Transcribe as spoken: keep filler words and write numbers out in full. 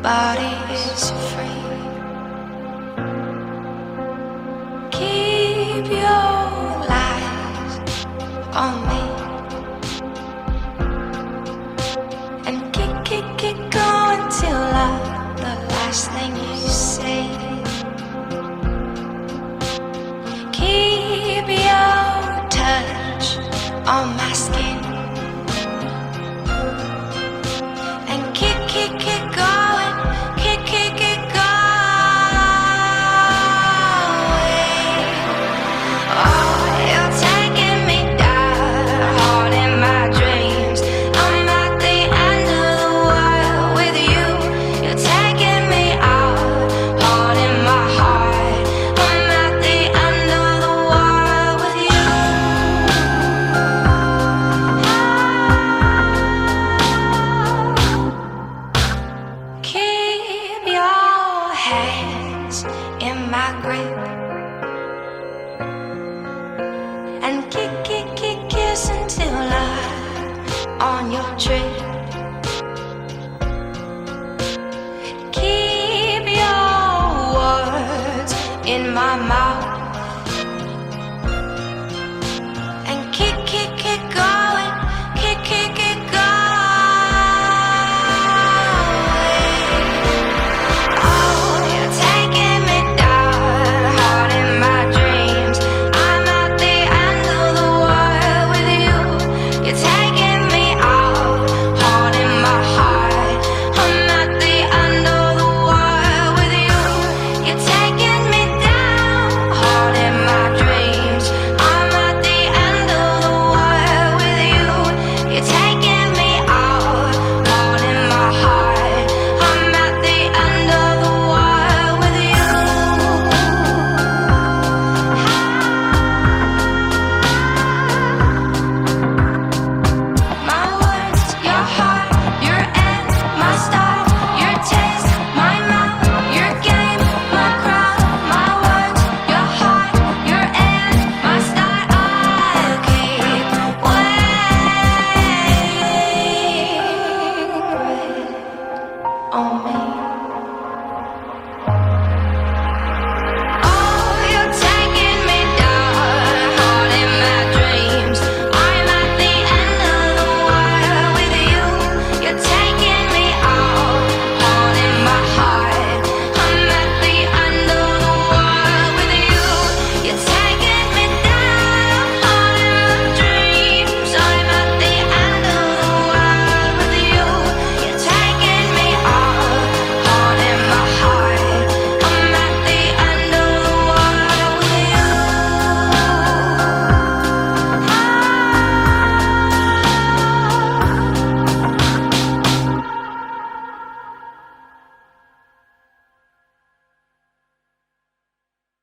body is free. Keep your eyes on me and keep, keep, keep going till I'm the last thing you say. Keep your touch on my skin and keep, keep, keep going, keep, keep, keep going. Oh, you're taking me down, hard in my dreams. I'm at the end of the world with you. You're taking me out, hard in my heart. I'm at the end of the world with you. Keep your hands in my grip and keep, keep, keep kissing till I'm on your trip. Keep your words in my mouth